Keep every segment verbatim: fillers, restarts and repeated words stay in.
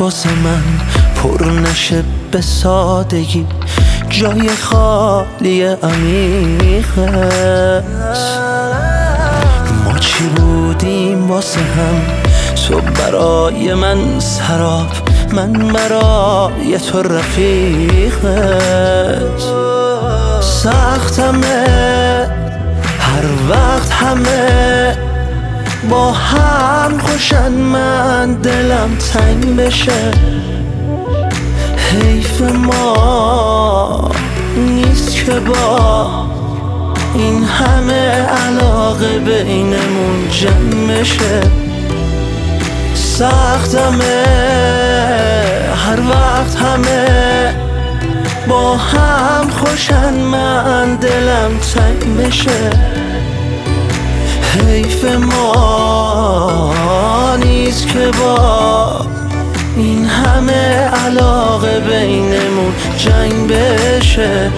واسه من پر نشه به سادگی، جای خالی عمیقه. ما چی بودیم واسه هم، تو برای من سراب، من برای تو رفیقت. سختمه هر وقت همه با هم خوشن، من دلم تنگ بشه. حیف ما نیست که با این همه علاقه بینمون جمع بشه. سختمه هر وقت همه با هم خوشن، من دلم تنگ بشه. حیف ما نیست که با این همه علاقه بینمون جنگ بشه.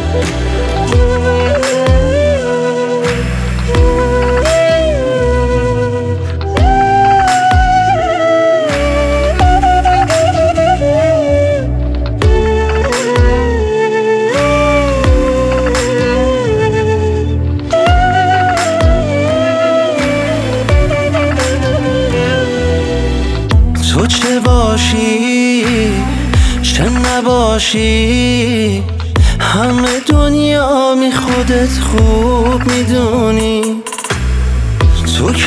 تو چه باشی چه نباشی، همه دنیا می خودت خوب میدونی. تو که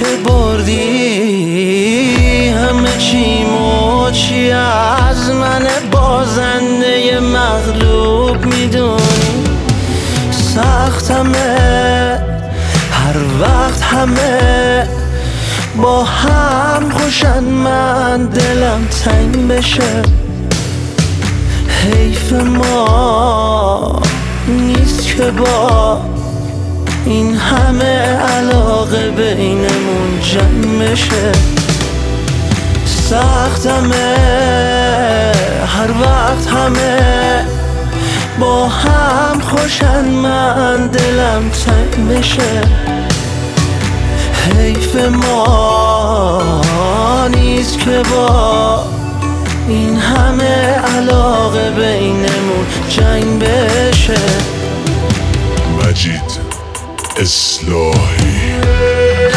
بردی همه چی موچی، از من بازنده مغلوب میدونی. سختمه هر وقت همه با هم خوشن، من دلم تنگ بشه. حیف ما نیست که با این همه علاقه بینمون جمع بشه. سختمه هر وقت همه با هم خوشن، من دلم تنگ بشه. حیف ما نیست که با این همه علاقه بینمون جنگ بشه. مجید اصلاحی